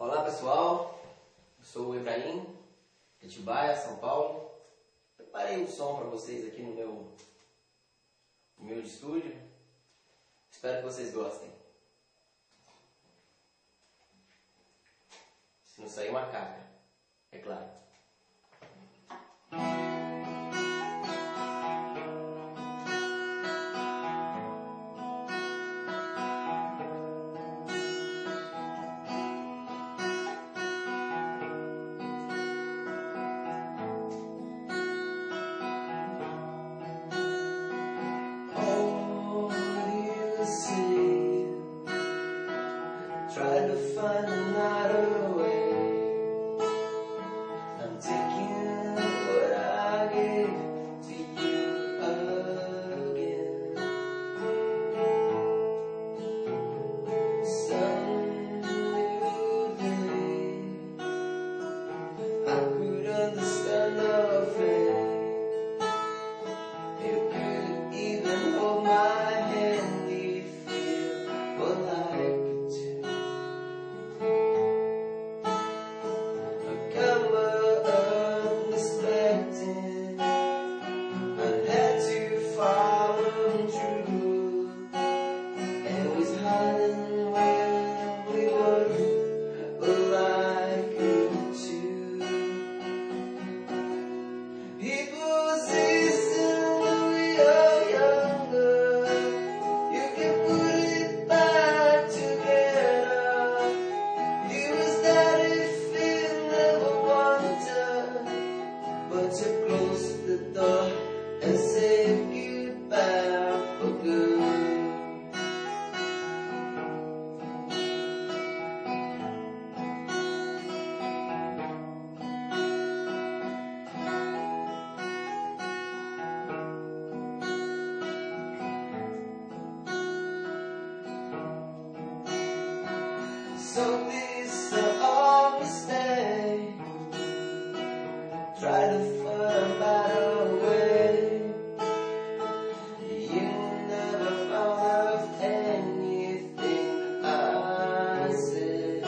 Olá pessoal, eu sou o Efraim, de Atibaia, São Paulo. Preparei um som para vocês aqui no meu estúdio. Espero que vocês gostem. Se não sair uma caca, é claro. Try to find another way. I'm taking what I gave to you again. Some new day I could understand the fate. You couldn't even hold my hand if you were like to close the door and say goodbye for good. So these are all mistakes. Try to find a better way. You never found out anything I said.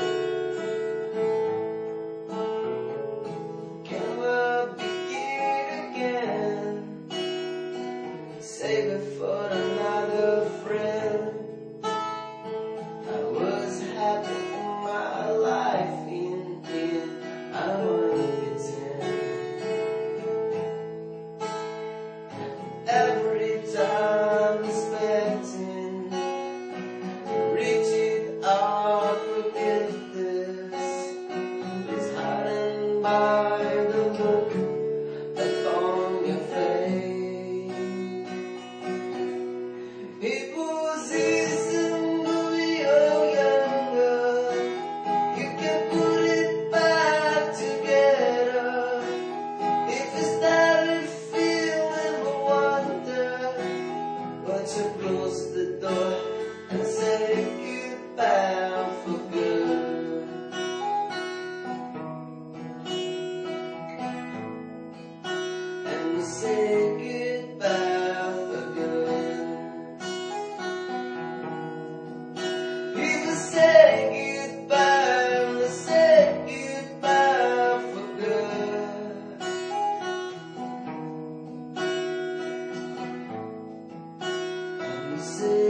Can we begin again? Save it for another friend. I was happy in my life, in here I wanna pretend. Every time expecting to reach it all, forgiveness is hiding by the look upon your face. It was easy when you're younger. You can put it back together. If you started but to close the door and say goodbye for good. And say goodbye for good. People say goodbye, and they say goodbye for good. Say